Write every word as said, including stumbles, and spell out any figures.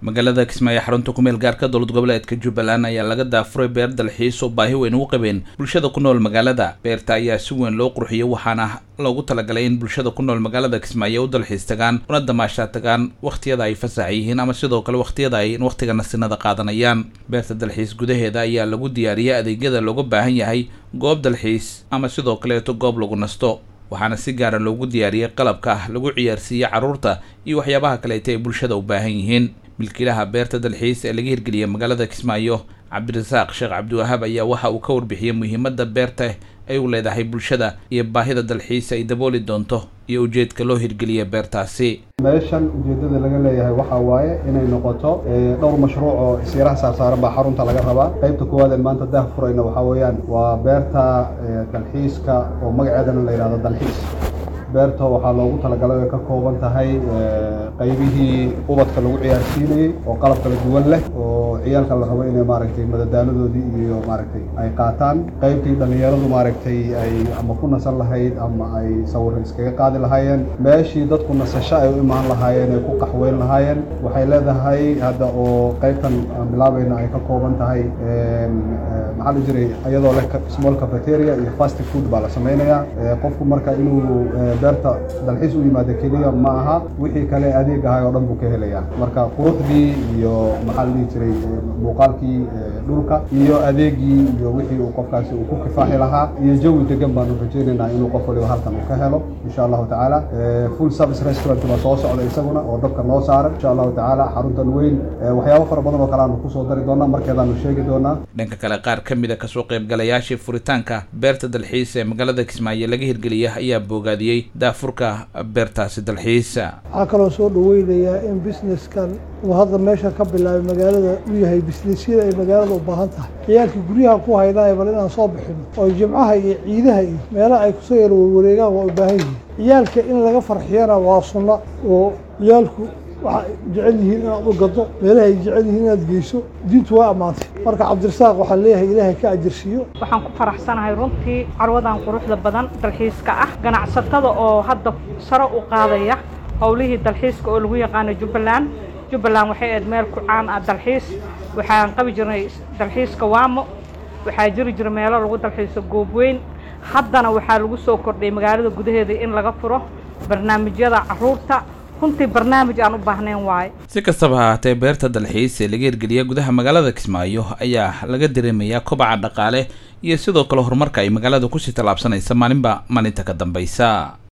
magaalada Kismaayo xarunta ku meel gaarka dowlad goboleedka Jubbaland ayaa laga daafuray beer dalxiis oo baahi weyn u qabeen bulshada ku nool magaalada. Beerta ayaa si weyn loo qurxiyay waxaana loogu talagalay in bulshada ku nool magaalada Kismaayo u dalxiis tagaan una damaasha tagaan waqtiyada ay fasax yihiin ama sidoo kale waqtiyada ay waqtiga nasinada qaadanayaan. Beerta dalxiis gudaheeda ayaa lagu diyaariyay adeegyada looga baahan yahay goob dalxiis ama sidoo kale goob lagu nasto. waxaana si gaar ah loogu diyaariyay qalabka lagu ciyaarsiiyo caruurta iyo waxyaabaha kale ee bulshada u baahan yihiin. milkiilaha beerta dalxiis ee laga hirgeliyay magaalada Kismaayo Cabdirasaaq Sheekh Cabdiwahaab ayaa waxa uu ka warbixiyay muhiimadda beerta ay u leedahay bulshada iyo baahida dalxiis ay dabooli doonto iyo ujeedka loo hirgeliyay beertaasi. meeshan ujeedada laga leeyahay waxa waaye inay noqoto dhowr mashruuc oo siiraha saarsaaran baa xarunta laga rabaa. qaybta koowaad ee maanta daah furayna waxa weeyaan waa beerta dalxiiska oo magaceedana la yiraahdo dalxiis. beerta waxaa loogu talagalay ay ka kooban tahay qaybihii ubadka lagu ciyaarsiinayay oo qalab kala duwan leh oo ciyaalka la rabo inay maaragtay madadaaladoodii iyo maaragtay ay qaataan. qaybtii dhalinyaradu maaragtay ay ama ku nasan lahayd ama ay sawir iskaga qaadi lahaayeen. meeshii dadku nasasho ay u imaan lahaayeen ay ku qaxweyn lahaayeen. waxay leedahay hadda oo qaybtan aan bilaabayna ay ka kooban tahay maxaa la jiray iyadoo leh small cafeteria iyo fast food baa la samaynayaa. qofku marka inuu beerta dalxiis u yimaado kaliya ma aha, wixii kale adeeg ahay oo dhan buu ka helayaa. marka quruxdii iyo maxaa la dhihi jiray muuqaalkii dhulka iyo adeegii iyo wixii uu qofkaasi uu ku kifaaxi lahaa iyo jawi degan baanu rajaynaynaa inuu qof waliba halkan uu ka helo insha allahu tacaala. full service restaurant baa soo socda isaguna oo dabka noo saaran insha allahu tacaala. xaruntan weyn waxyaabo fara badan oo kale aanu kusoo dari doonaa markeedaanu sheegi doonaa. dhanka kale qaar ka mid ah kasoo qaybgalayaashii furitaanka beerta dalxiis ee magaalada Kismaayo laga hirgeliyay ayaa boogaadiyay daafurka beertaasi dalxiisa. waxaa kaloo soo dhaweynayaa in businesskan uu hadda meesha ka bilaabay magaalada uu yahay businessyada ay magaalada u baahan tahay. ciyaalkii guryaha ku haydaay bal inaan soo bixino oo jimcaha iyo ciidaha iyo meelaha ay kusoo yar wareegaan waa u baahan yihiin. ciyaalka in laga farxiyana waa sunno oo ciyaalku waxay jecel yihiin inaad u gado meelaha ay jecel yihiin inaad geyso diintu waa ammaantay. marka Cabdirasaaq waxaa leeyahay ilaahay ka ajirsiiyo. waxaan ku faraxsanahay runtii carwadan quruxda badan dalxiiska ah ganacsatada oo hadda sare u qaadaya howlihii dalxiiska oo lagu yaqaan Jubbaland. Jubbaland waxay aad meel ku caan ah dalxiis. waxaan qabi jirnay dalxiiska waamo, waxaa jiri jiray meelo lagu dalxiiso goob weyn. haddana waxaa lagu soo kordhay magaalada gudaheeda in laga furo barnaamijyada caruurta. runtii barnaamij aan u baahnayn waaye. si kastaba ha ahaatee beerta dalxiis ee laga hirgeliyay gudaha magaalada Kismaayo ayaa laga dareemayaa kobaca dhaqaale iyo sidoo kale horumarka ay magaalada ku sii tallaabsanaysa maalinba maalinta ka dambaysa.